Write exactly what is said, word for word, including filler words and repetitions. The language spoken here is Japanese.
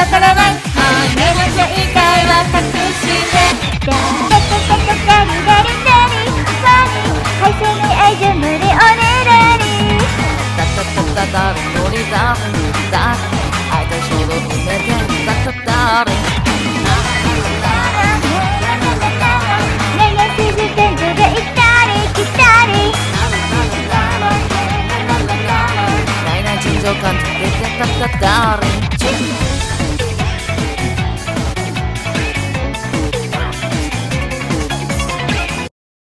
わからない雨の正解は隠してガリガリガリガリガリ会社に愛情無理おねだりタタタタダルノリダルノリダル愛と衝動埋めてタタダルねえしず天井で行ったり来たりないない尋常感じてタタダル